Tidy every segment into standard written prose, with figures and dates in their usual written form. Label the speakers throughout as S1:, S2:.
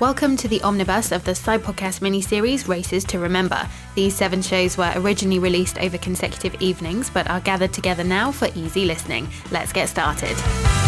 S1: Welcome to the omnibus of the Side Podcast mini-series Races to Remember. These 7 shows were originally released over consecutive evenings, but are gathered together now for easy listening. Let's get started.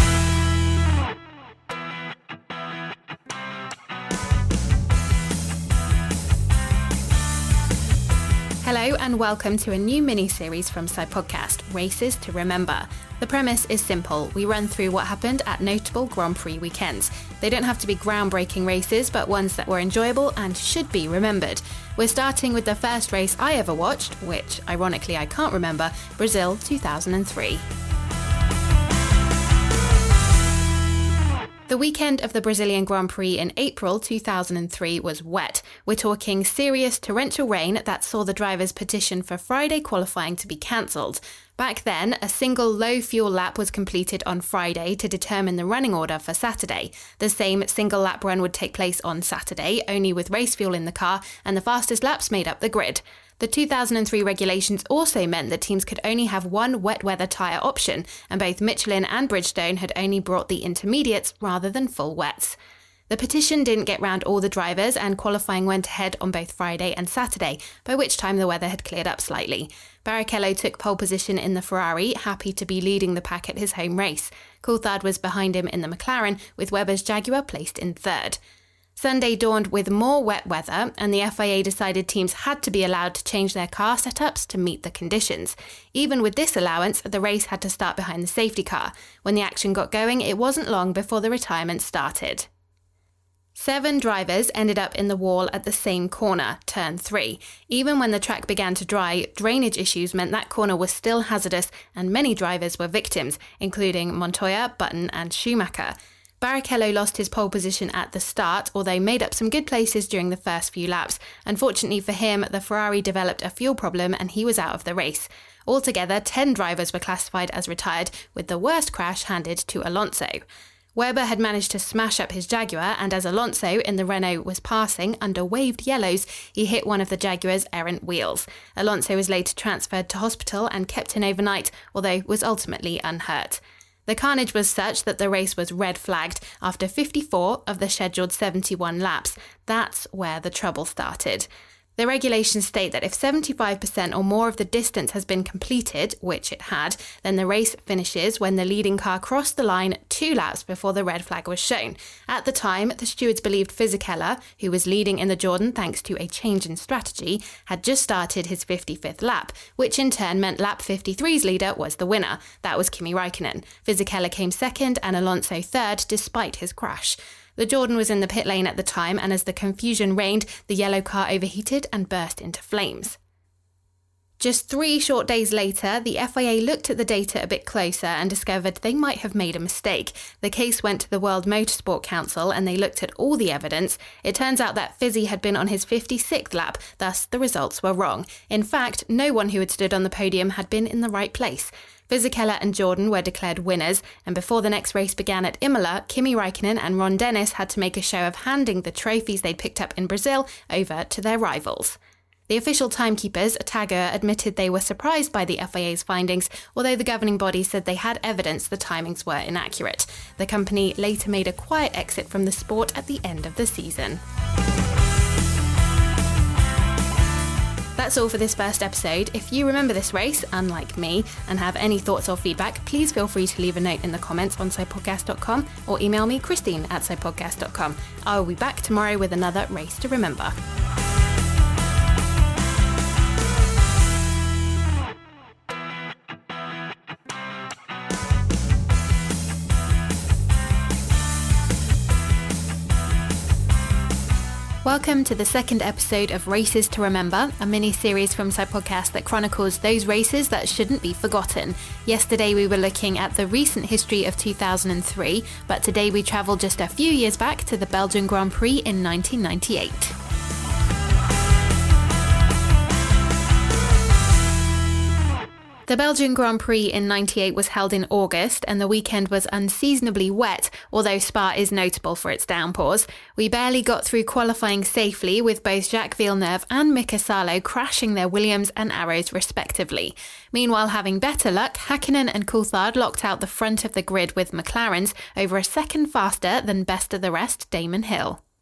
S1: Hello and welcome to a new mini-series from Side Podcast, Races to Remember. The premise is simple. We run through what happened at notable Grand Prix weekends. They don't have to be groundbreaking races, but ones that were enjoyable and should be remembered. We're starting with the first race I ever watched, which, ironically, I can't remember, Brazil 2003. The weekend of the Brazilian Grand Prix in April 2003 was wet. We're talking serious torrential rain that saw the drivers petition for Friday qualifying to be cancelled. Back then, a single low-fuel lap was completed on Friday to determine the running order for Saturday. The same single lap run would take place on Saturday, only with race fuel in the car, and the fastest laps made up the grid. The 2003 regulations also meant that teams could only have one wet weather tyre option, and both Michelin and Bridgestone had only brought the intermediates rather than full wets. The petition didn't get round all the drivers, and qualifying went ahead on both Friday and Saturday, by which time the weather had cleared up slightly. Barrichello took pole position in the Ferrari, happy to be leading the pack at his home race. Coulthard was behind him in the McLaren, with Webber's Jaguar placed in third. Sunday dawned with more wet weather, and the FIA decided teams had to be allowed to change their car setups to meet the conditions. Even with this allowance, the race had to start behind the safety car. When the action got going, it wasn't long before the retirement started. 7 drivers ended up in the wall at the same corner, turn 3. Even when the track began to dry, drainage issues meant that corner was still hazardous, and many drivers were victims, including Montoya, Button and Schumacher. Barrichello lost his pole position at the start, although made up some good places during the first few laps. Unfortunately for him, the Ferrari developed a fuel problem and he was out of the race. Altogether, 10 drivers were classified as retired, with the worst crash handed to Alonso. Webber had managed to smash up his Jaguar, and as Alonso in the Renault was passing under waved yellows, he hit one of the Jaguar's errant wheels. Alonso was later transferred to hospital and kept in overnight, although was ultimately unhurt. The carnage was such that the race was red flagged after 54 of the scheduled 71 laps. That's where the trouble started. The regulations state that if 75% or more of the distance has been completed, which it had, then the race finishes when the leading car crossed the line 2 laps before the red flag was shown. At the time, the stewards believed Fisichella, who was leading in the Jordan thanks to a change in strategy, had just started his 55th lap, which in turn meant lap 53's leader was the winner. That was Kimi Räikkönen. Fisichella came second and Alonso third despite his crash. The Jordan was in the pit lane at the time, and as the confusion reigned, the yellow car overheated and burst into flames. Just 3 short days later, the FIA looked at the data a bit closer and discovered they might have made a mistake. The case went to the World Motorsport Council and they looked at all the evidence. It turns out that Fizzy had been on his 56th lap, thus the results were wrong. In fact, no one who had stood on the podium had been in the right place. Fisichella and Jordan were declared winners, and before the next race began at Imola, Kimi Räikkönen and Ron Dennis had to make a show of handing the trophies they'd picked up in Brazil over to their rivals. The official timekeepers, TAGR, admitted they were surprised by the FIA's findings, although the governing body said they had evidence the timings were inaccurate. The company later made a quiet exit from the sport at the end of the season. That's all for this first episode. If you remember this race, unlike me, and have any thoughts or feedback, please feel free to leave a note in the comments on sidepodcast.com or email me, Christine@sidepodcast.com. I will be back tomorrow with another Race to Remember. Welcome to the second episode of Races to Remember, a mini-series from Side Podcast that chronicles those races that shouldn't be forgotten. Yesterday we were looking at the recent history of 2003, but today we travel just a few years back to the Belgian Grand Prix in 1998. The Belgian Grand Prix in '98 was held in August and the weekend was unseasonably wet, although Spa is notable for its downpours. We barely got through qualifying safely with both Jacques Villeneuve and Mika Salo crashing their Williams and Arrows respectively. Meanwhile, having better luck, Häkkinen and Coulthard locked out the front of the grid with McLarens over a second faster than best of the rest Damon Hill.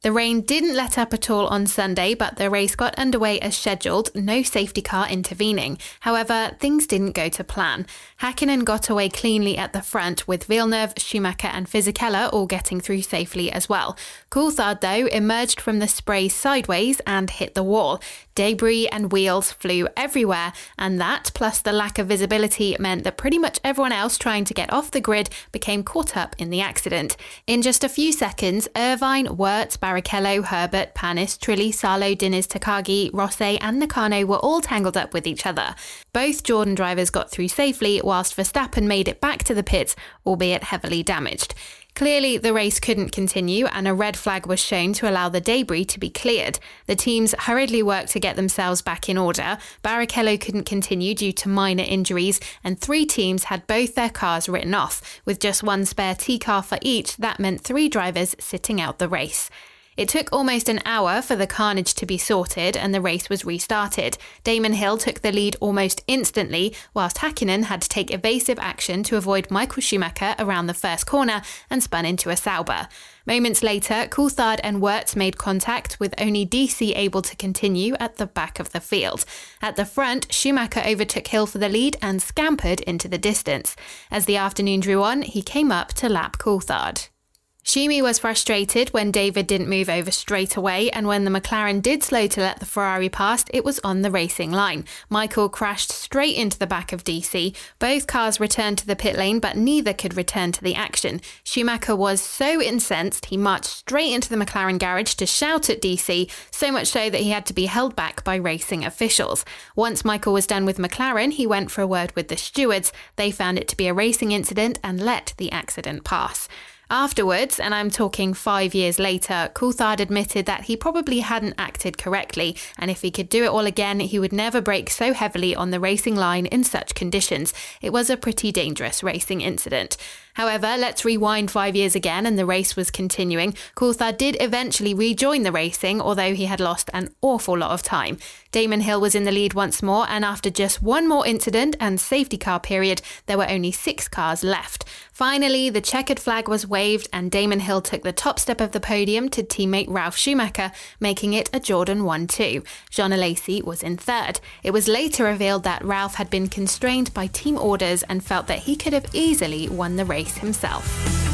S1: The rain didn't let up at all on Sunday, but the race got underway as scheduled, no safety car intervening. However, things didn't go to plan. Häkkinen got away cleanly at the front, with Villeneuve, Schumacher and Fisichella all getting through safely as well. Coulthard, though, emerged from the spray sideways and hit the wall. Debris and wheels flew everywhere, and that, plus the lack of visibility, meant that pretty much everyone else trying to get off the grid became caught up in the accident. In just a few seconds, Irvine, Wirtz, Barrichello, Herbert, Panis, Trulli, Salo, Diniz, Takagi, Rosset and Nakano were all tangled up with each other. Both Jordan drivers got through safely, whilst Verstappen made it back to the pits, albeit heavily damaged. Clearly, the race couldn't continue and a red flag was shown to allow the debris to be cleared. The teams hurriedly worked to get themselves back in order. Barrichello couldn't continue due to minor injuries, and 3 teams had both their cars written off. With just one spare T-car for each, that meant 3 drivers sitting out the race. It took almost an hour for the carnage to be sorted and the race was restarted. Damon Hill took the lead almost instantly, whilst Häkkinen had to take evasive action to avoid Michael Schumacher around the first corner and spun into a Sauber. Moments later, Coulthard and Wirtz made contact, with only DC able to continue at the back of the field. At the front, Schumacher overtook Hill for the lead and scampered into the distance. As the afternoon drew on, he came up to lap Coulthard. Schumi was frustrated when David didn't move over straight away, and when the McLaren did slow to let the Ferrari pass, it was on the racing line. Michael crashed straight into the back of DC. Both cars returned to the pit lane, but neither could return to the action. Schumacher was so incensed, he marched straight into the McLaren garage to shout at DC, so much so that he had to be held back by racing officials. Once Michael was done with McLaren, he went for a word with the stewards. They found it to be a racing incident and let the accident pass. Afterwards, and I'm talking 5 years later, Coulthard admitted that he probably hadn't acted correctly, and if he could do it all again, he would never brake so heavily on the racing line in such conditions. It was a pretty dangerous racing incident. However, let's rewind 5 years again, and the race was continuing. Coulthard did eventually rejoin the racing, although he had lost an awful lot of time. Damon Hill was in the lead once more, and after just one more incident and safety car period, there were only 6 cars left. Finally, the checkered flag was waved, and Damon Hill took the top step of the podium to teammate Ralf Schumacher, making it a Jordan 1-2. Jean Alesi was in third. It was later revealed that Ralf had been constrained by team orders and felt that he could have easily won the race himself.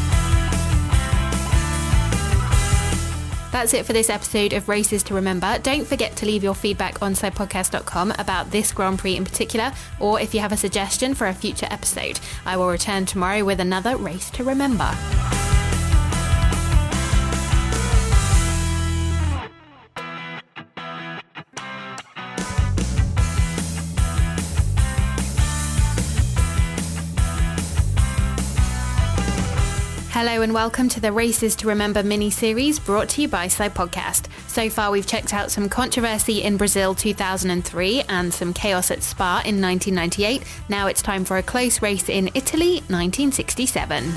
S1: That's it for this episode of Races to Remember. Don't forget to leave your feedback on sidepodcast.com about this Grand Prix in particular, or if you have a suggestion for a future episode. I will return tomorrow with another Race to Remember. Hello and welcome to the Races to Remember mini-series brought to you by Side Podcast. So far we've checked out some controversy in Brazil 2003 and some chaos at Spa in 1998. Now it's time for a close race in Italy 1967.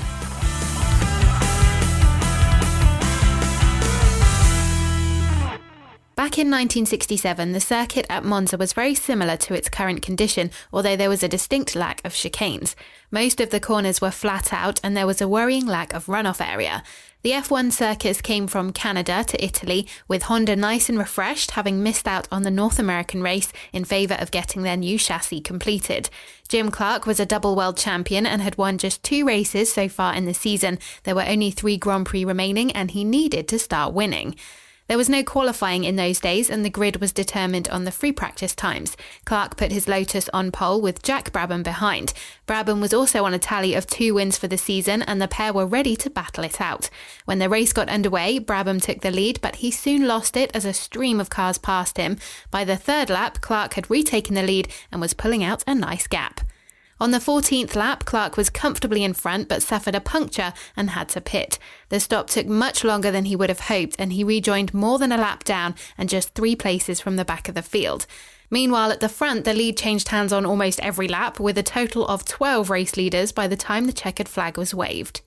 S1: Back in 1967, the circuit at Monza was very similar to its current condition, although there was a distinct lack of chicanes. Most of the corners were flat out and there was a worrying lack of runoff area. The F1 circus came from Canada to Italy, with Honda nice and refreshed, having missed out on the North American race in favour of getting their new chassis completed. Jim Clark was a double world champion and had won just 2 races so far in the season. There were only 3 Grand Prix remaining and he needed to start winning. There was no qualifying in those days and the grid was determined on the free practice times. Clark put his Lotus on pole with Jack Brabham behind. Brabham was also on a tally of 2 wins for the season and the pair were ready to battle it out. When the race got underway, Brabham took the lead, but he soon lost it as a stream of cars passed him. By the 3rd lap, Clark had retaken the lead and was pulling out a nice gap. On the 14th lap, Clark was comfortably in front but suffered a puncture and had to pit. The stop took much longer than he would have hoped and he rejoined more than a lap down and just 3 places from the back of the field. Meanwhile, at the front, the lead changed hands on almost every lap, with a total of 12 race leaders by the time the checkered flag was waved.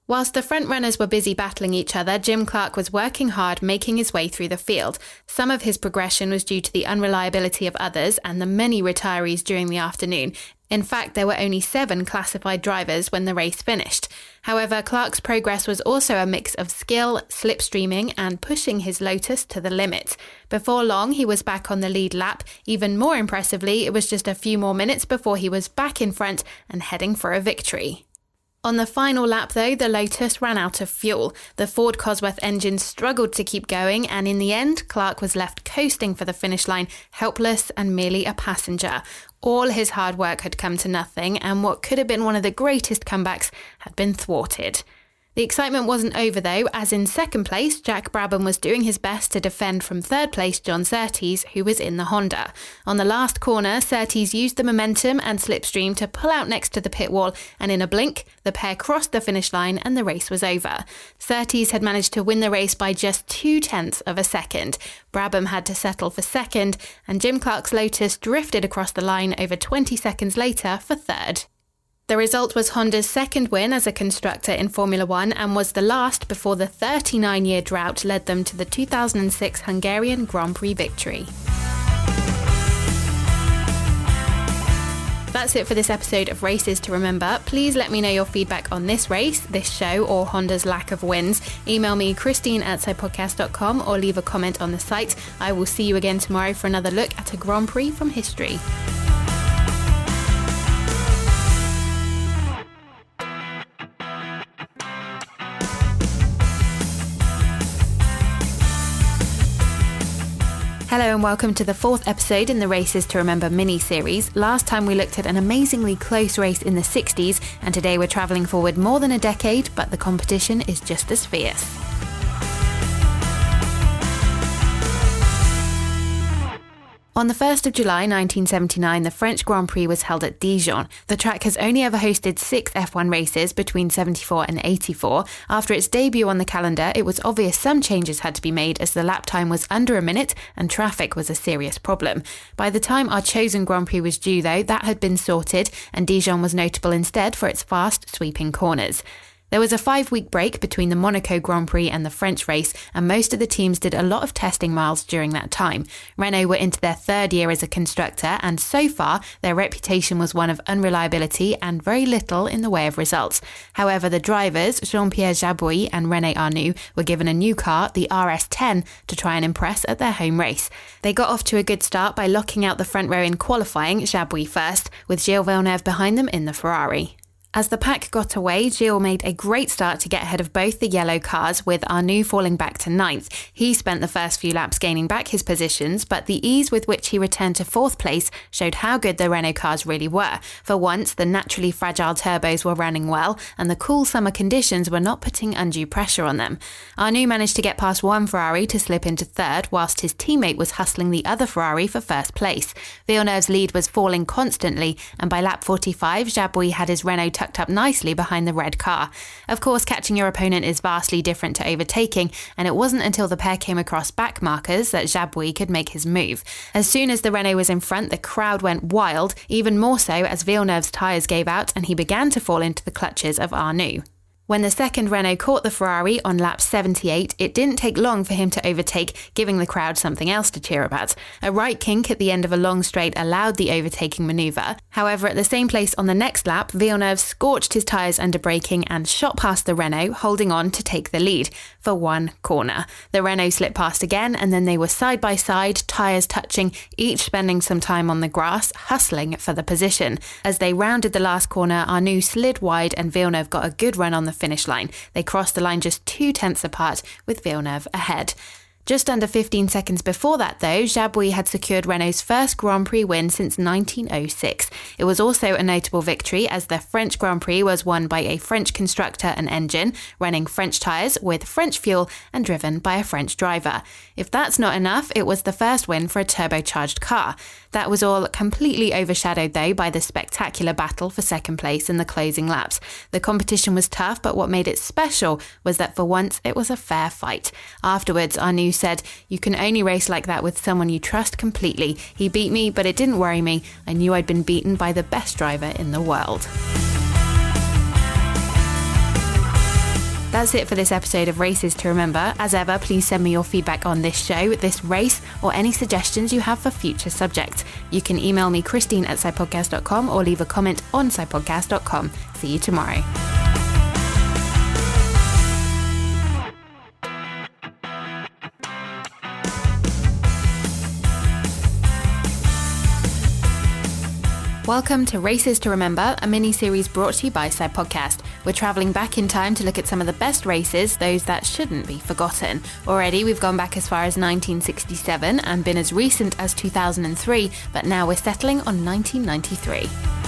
S1: Whilst the front runners were busy battling each other, Jim Clark was working hard, making his way through the field. Some of his progression was due to the unreliability of others and the many retirees during the afternoon. In fact, there were only 7 classified drivers when the race finished. However, Clark's progress was also a mix of skill, slipstreaming, and pushing his Lotus to the limit. Before long, he was back on the lead lap. Even more impressively, it was just a few more minutes before he was back in front and heading for a victory. On the final lap, though, the Lotus ran out of fuel. The Ford Cosworth engine struggled to keep going, and in the end, Clark was left coasting for the finish line, helpless and merely a passenger. All his hard work had come to nothing, and what could have been one of the greatest comebacks had been thwarted. The excitement wasn't over though, as in second place, Jack Brabham was doing his best to defend from third place John Surtees, who was in the Honda. On the last corner, Surtees used the momentum and slipstream to pull out next to the pit wall, and in a blink, the pair crossed the finish line and the race was over. Surtees had managed to win the race by just 0.2 of a second. Brabham had to settle for second, and Jim Clark's Lotus drifted across the line over 20 seconds later for third. The result was Honda's second win as a constructor in Formula One and was the last before the 39-year drought led them to the 2006 Hungarian Grand Prix victory. That's it for this episode of Races to Remember. Please let me know your feedback on this race, this show, or Honda's lack of wins. Email me christine@sidepodcast.com or leave a comment on the site. I will see you again tomorrow for another look at a Grand Prix from history. Hello and welcome to the 4th episode in the Races to Remember mini-series. Last time we looked at an amazingly close race in the 60s, and today we're travelling forward more than a decade, but the competition is just as fierce. On the 1st of July 1979, the French Grand Prix was held at Dijon. The track has only ever hosted 6 F1 races between 74 and 84. After its debut on the calendar, it was obvious some changes had to be made as the lap time was under a minute and traffic was a serious problem. By the time our chosen Grand Prix was due, though, that had been sorted, and Dijon was notable instead for its fast, sweeping corners. There was a 5-week break between the Monaco Grand Prix and the French race, and most of the teams did a lot of testing miles during that time. Renault were into their 3rd year as a constructor, and so far, their reputation was one of unreliability and very little in the way of results. However, the drivers, Jean-Pierre Jabouille and René Arnoux, were given a new car, the RS10, to try and impress at their home race. They got off to a good start by locking out the front row in qualifying, Jabouille first, with Gilles Villeneuve behind them in the Ferrari. As the pack got away, Gilles made a great start to get ahead of both the yellow cars, with Arnoux falling back to 9th. He spent the first few laps gaining back his positions, but the ease with which he returned to 4th place showed how good the Renault cars really were. For once, the naturally fragile turbos were running well, and the cool summer conditions were not putting undue pressure on them. Arnoux managed to get past one Ferrari to slip into 3rd, whilst his teammate was hustling the other Ferrari for 1st place. Villeneuve's lead was falling constantly, and by lap 45, Jabouille had his Renault tucked up nicely behind the red car. Of course, catching your opponent is vastly different to overtaking, and it wasn't until the pair came across back markers that Jabouille could make his move. As soon as the Renault was in front, the crowd went wild, even more so as Villeneuve's tyres gave out and he began to fall into the clutches of Arnoux. When the second Renault caught the Ferrari on lap 78, it didn't take long for him to overtake, giving the crowd something else to cheer about. A right kink at the end of a long straight allowed the overtaking manoeuvre. However, at the same place on the next lap, Villeneuve scorched his tyres under braking and shot past the Renault, holding on to take the lead for one corner. The Renault slipped past again, and then they were side by side, tyres touching, each spending some time on the grass, hustling for the position. As they rounded the last corner, Arnoux slid wide and Villeneuve got a good run on the finish line. They crossed the line just 0.2 apart, with Villeneuve ahead. Just under 15 seconds before that, though, Jabouille had secured Renault's first Grand Prix win since 1906. It was also a notable victory, as the French Grand Prix was won by a French constructor and engine, running French tyres with French fuel and driven by a French driver. If that's not enough, it was the first win for a turbocharged car. That was all completely overshadowed, though, by the spectacular battle for second place in the closing laps. The competition was tough, but what made it special was that for once it was a fair fight. Afterwards, Arnoux said, "You can only race like that with someone you trust completely. He beat me, but it didn't worry me. I knew I'd been beaten by the best driver in the world." That's it for this episode of Races to Remember. As ever, please send me your feedback on this show, this race, or any suggestions you have for future subjects. You can email me Christine@SciPodcast.com or leave a comment on SciPodcast.com. See you tomorrow. Welcome to Races to Remember, a mini-series brought to you by SciPodcast. We're travelling back in time to look at some of the best races, those that shouldn't be forgotten. Already, we've gone back as far as 1967 and been as recent as 2003, but now we're settling on 1993.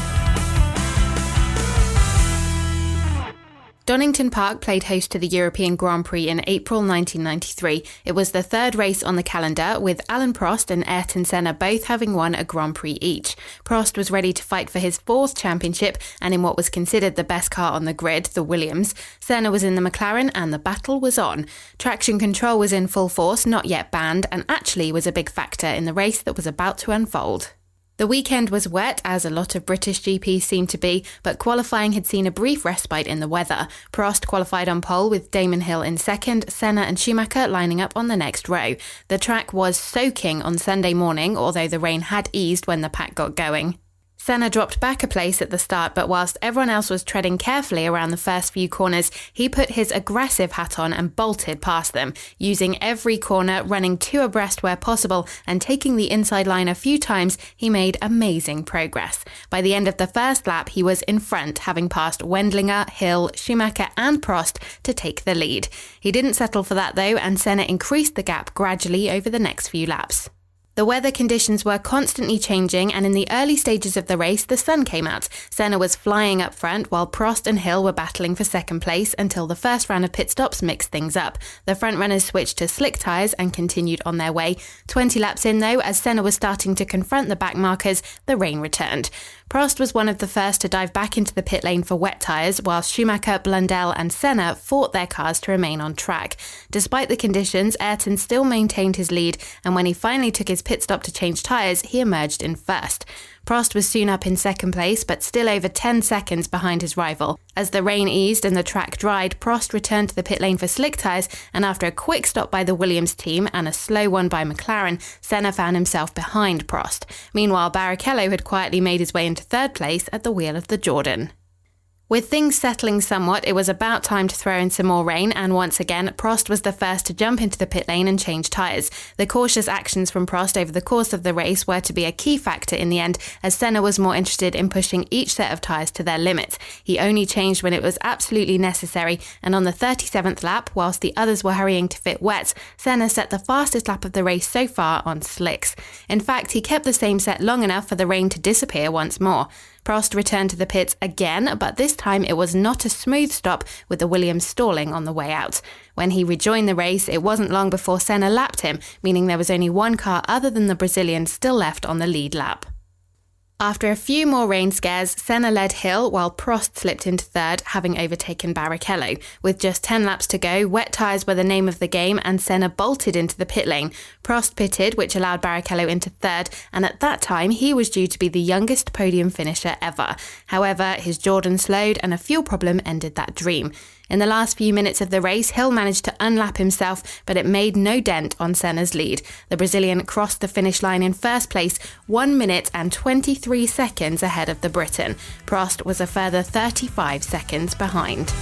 S1: Donington Park played host to the European Grand Prix in April 1993. It was the third race on the calendar, with Alain Prost and Ayrton Senna both having won a Grand Prix each. Prost was ready to fight for his fourth championship, and in what was considered the best car on the grid, the Williams. Senna was in the McLaren, and the battle was on. Traction control was in full force, not yet banned, and actually was a big factor in the race that was about to unfold. The weekend was wet, as a lot of British GPs seemed to be, but qualifying had seen a brief respite in the weather. Prost qualified on pole with Damon Hill in second, Senna and Schumacher lining up on the next row. The track was soaking on Sunday morning, although the rain had eased when the pack got going. Senna dropped back a place at the start, but whilst everyone else was treading carefully around the first few corners, he put his aggressive hat on and bolted past them, using every corner, running two abreast where possible, and taking the inside line a few times. He made amazing progress. By the end of the first lap, he was in front, having passed Wendlinger, Hill, Schumacher and Prost to take the lead. He didn't settle for that though, and Senna increased the gap gradually over the next few laps. The weather conditions were constantly changing, and in the early stages of the race, the sun came out. Senna was flying up front, while Prost and Hill were battling for second place until the first round of pit stops mixed things up. The front runners switched to slick tyres and continued on their way. 20 laps in, though, as Senna was starting to confront the back markers, the rain returned. Prost was one of the first to dive back into the pit lane for wet tyres, while Schumacher, Blundell and Senna fought their cars to remain on track. Despite the conditions, Ayrton still maintained his lead, and when he finally took his pit stop to change tyres, he emerged in first. Prost was soon up in second place, but still over 10 seconds behind his rival. As the rain eased and the track dried, Prost returned to the pit lane for slick tyres, and after a quick stop by the Williams team and a slow one by McLaren, Senna found himself behind Prost. Meanwhile, Barrichello had quietly made his way into third place at the wheel of the Jordan. With things settling somewhat, it was about time to throw in some more rain, and once again, Prost was the first to jump into the pit lane and change tyres. The cautious actions from Prost over the course of the race were to be a key factor in the end, as Senna was more interested in pushing each set of tyres to their limits. He only changed when it was absolutely necessary, and on the 37th lap, whilst the others were hurrying to fit wets, Senna set the fastest lap of the race so far on slicks. In fact, he kept the same set long enough for the rain to disappear once more. Prost returned to the pits again, but this time it was not a smooth stop, with the Williams stalling on the way out. When he rejoined the race, it wasn't long before Senna lapped him, meaning there was only one car other than the Brazilian still left on the lead lap. After a few more rain scares, Senna led Hill while Prost slipped into third, having overtaken Barrichello. With just 10 laps to go, wet tyres were the name of the game and Senna bolted into the pit lane. Prost pitted, which allowed Barrichello into third, and at that time he was due to be the youngest podium finisher ever. However, his Jordan slowed and a fuel problem ended that dream. In the last few minutes of the race, Hill managed to unlap himself, but it made no dent on Senna's lead. The Brazilian crossed the finish line in first place, 1 minute and 23 seconds ahead of the Briton. Prost was a further 35 seconds behind.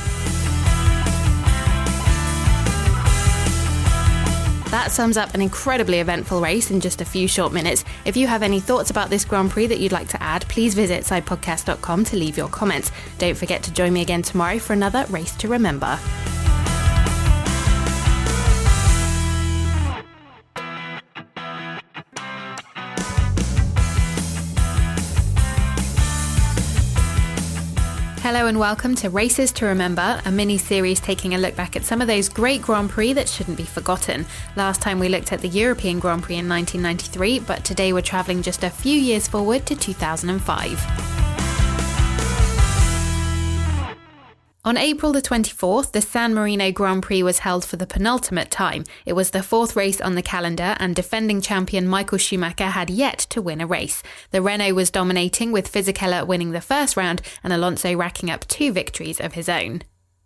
S1: That sums up an incredibly eventful race in just a few short minutes. If you have any thoughts about this Grand Prix that you'd like to add, please visit SciPodcast.com to leave your comments. Don't forget to join me again tomorrow for another Race to Remember. Hello and welcome to Races to Remember, a mini-series taking a look back at some of those great Grand Prix that shouldn't be forgotten. Last time we looked at the European Grand Prix in 1993, but today we're travelling just a few years forward to 2005. On April the 24th, the San Marino Grand Prix was held for the penultimate time. It was the fourth race on the calendar, and defending champion Michael Schumacher had yet to win a race. The Renault was dominating, with Fisichella winning the first round and Alonso racking up 2 victories of his own.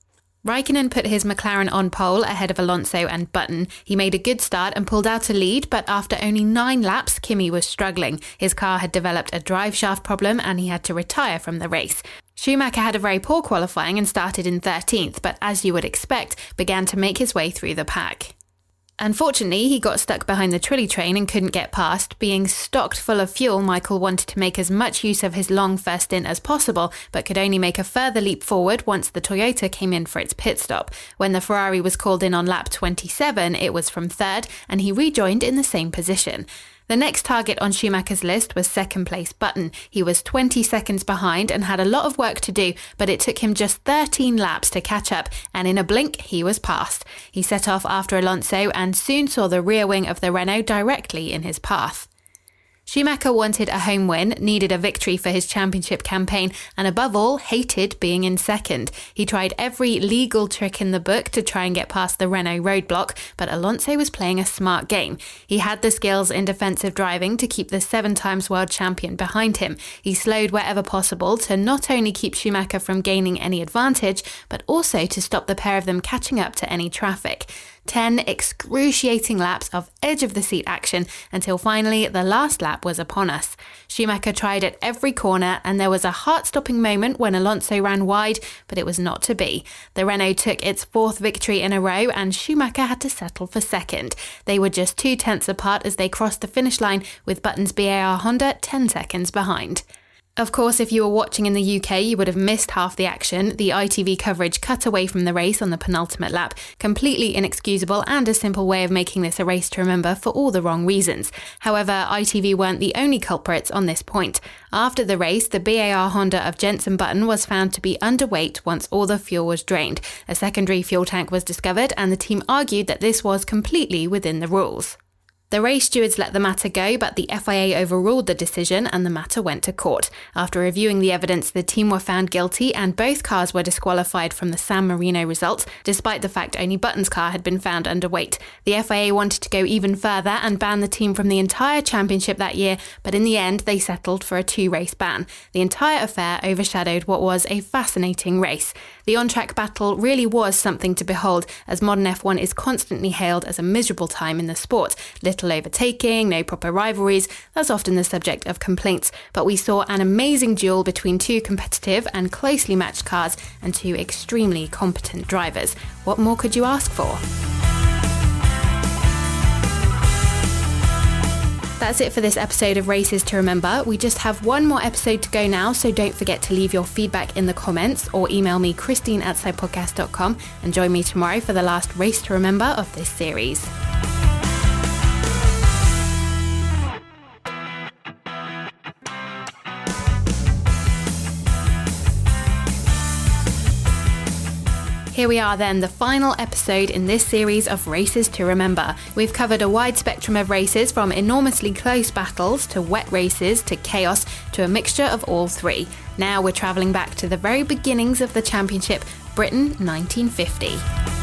S1: Raikkonen put his McLaren on pole ahead of Alonso and Button. He made a good start and pulled out a lead, but after only 9 laps, Kimi was struggling. His car had developed a drive shaft problem and he had to retire from the race. Schumacher had a very poor qualifying and started in 13th, but as you would expect, began to make his way through the pack. Unfortunately, he got stuck behind the Trulli train and couldn't get past. Being stocked full of fuel, Michael wanted to make as much use of his long first stint as possible, but could only make a further leap forward once the Toyota came in for its pit stop. When the Ferrari was called in on lap 27, it was from third, and he rejoined in the same position. The next target on Schumacher's list was second place Button. He was 20 seconds behind and had a lot of work to do, but it took him just 13 laps to catch up, and in a blink he was past. He set off after Alonso and soon saw the rear wing of the Renault directly in his path. Schumacher wanted a home win, needed a victory for his championship campaign, and above all, hated being in second. He tried every legal trick in the book to try and get past the Renault roadblock, but Alonso was playing a smart game. He had the skills in defensive driving to keep the 7-time world champion behind him. He slowed wherever possible to not only keep Schumacher from gaining any advantage, but also to stop the pair of them catching up to any traffic. 10 excruciating laps of edge-of-the-seat action until finally the last lap was upon us. Schumacher tried at every corner and there was a heart-stopping moment when Alonso ran wide, but it was not to be. The Renault took its 4th victory in a row and Schumacher had to settle for second. They were just 2 tenths apart as they crossed the finish line, with Button's BAR Honda 10 seconds behind. Of course, if you were watching in the UK, you would have missed half the action. The ITV coverage cut away from the race on the penultimate lap. Completely inexcusable and a simple way of making this a race to remember for all the wrong reasons. However, ITV weren't the only culprits on this point. After the race, the BAR Honda of Jenson Button was found to be underweight once all the fuel was drained. A secondary fuel tank was discovered and the team argued that this was completely within the rules. The race stewards let the matter go, but the FIA overruled the decision and the matter went to court. After reviewing the evidence, the team were found guilty and both cars were disqualified from the San Marino results, despite the fact only Button's car had been found underweight. The FIA wanted to go even further and ban the team from the entire championship that year, but in the end they settled for a 2-race ban. The entire affair overshadowed what was a fascinating race. The on-track battle really was something to behold, as modern F1 is constantly hailed as a miserable time in the sport. Little overtaking, no proper rivalries, that's often the subject of complaints. But we saw an amazing duel between 2 competitive and closely matched cars and 2 extremely competent drivers. What more could you ask for? That's it for this episode of Races to Remember. We just have one more episode to go now, so don't forget to leave your feedback in the comments or email me christine@sidepodcast.com and join me tomorrow for the last Race to Remember of this series. Here we are then, the final episode in this series of Races to Remember. We've covered a wide spectrum of races, from enormously close battles to wet races to chaos to a mixture of all 3. Now we're travelling back to the very beginnings of the championship, Britain 1950.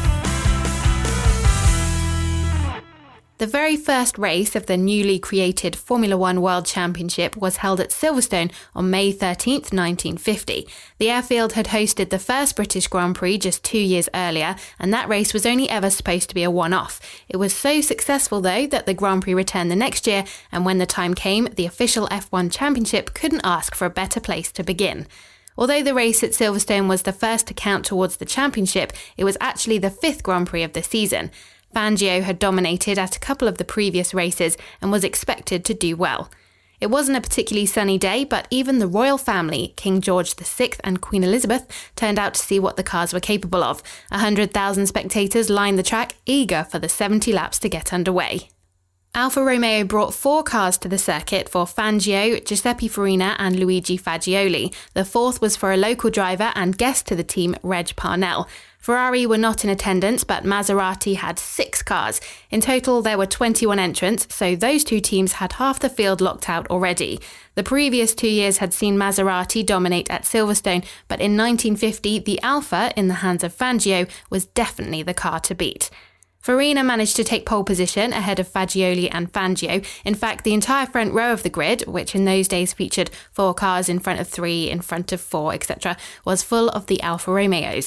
S1: The very first race of the newly created Formula One World Championship was held at Silverstone on May 13th, 1950. The airfield had hosted the first British Grand Prix just 2 years earlier, and that race was only ever supposed to be a one-off. It was so successful, though, that the Grand Prix returned the next year, and when the time came, the official F1 Championship couldn't ask for a better place to begin. Although the race at Silverstone was the first to count towards the championship, it was actually the 5th Grand Prix of the season. Fangio had dominated at a couple of the previous races and was expected to do well. It wasn't a particularly sunny day, but even the royal family, King George VI and Queen Elizabeth, turned out to see what the cars were capable of. 100,000 spectators lined the track, eager for the 70 laps to get underway. Alfa Romeo brought 4 cars to the circuit for Fangio, Giuseppe Farina and Luigi Fagioli. The 4th was for a local driver and guest to the team, Reg Parnell. Ferrari were not in attendance, but Maserati had 6 cars. In total, there were 21 entrants, so those 2 teams had half the field locked out already. The previous 2 years had seen Maserati dominate at Silverstone, but in 1950, the Alfa, in the hands of Fangio, was definitely the car to beat. Farina managed to take pole position ahead of Fagioli and Fangio. In fact, the entire front row of the grid, which in those days featured 4 cars in front of 3, in front of 4, etc., was full of the Alfa Romeos.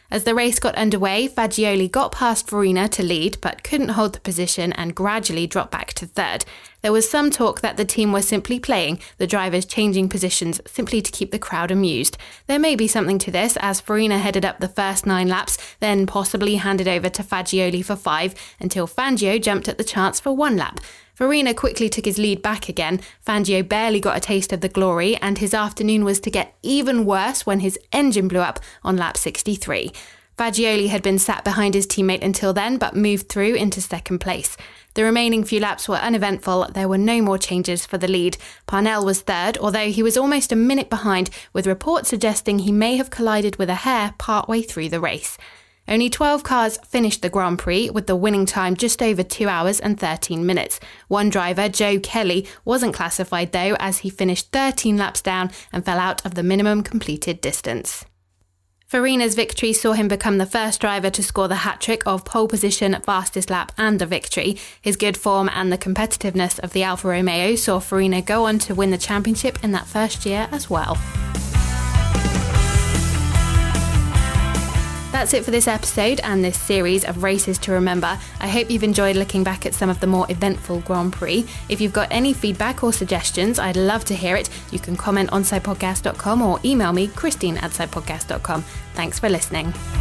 S1: As the race got underway, Fagioli got past Farina to lead but couldn't hold the position and gradually dropped back to third. There was some talk that the team were simply playing, the drivers changing positions simply to keep the crowd amused. There may be something to this, as Farina headed up the first 9 laps, then possibly handed over to Fagioli for 5, until Fangio jumped at the chance for 1 lap. Farina quickly took his lead back again. Fangio barely got a taste of the glory, and his afternoon was to get even worse when his engine blew up on lap 63. Fagioli had been sat behind his teammate until then, but moved through into second place. The remaining few laps were uneventful. There were no more changes for the lead. Parnell was third, although he was almost a minute behind, with reports suggesting he may have collided with a hare partway through the race. Only 12 cars finished the Grand Prix, with the winning time just over 2 hours and 13 minutes. One driver, Joe Kelly, wasn't classified though, as he finished 13 laps down and fell out of the minimum completed distance. Farina's victory saw him become the first driver to score the hat-trick of pole position, fastest lap and a victory. His good form and the competitiveness of the Alfa Romeo saw Farina go on to win the championship in that first year as well. That's it for this episode and this series of races to remember. I hope you've enjoyed looking back at some of the more eventful Grand Prix. If you've got any feedback or suggestions, I'd love to hear it. You can comment on sidepodcast.com or email me, Christine@sidepodcast.com. Thanks for listening.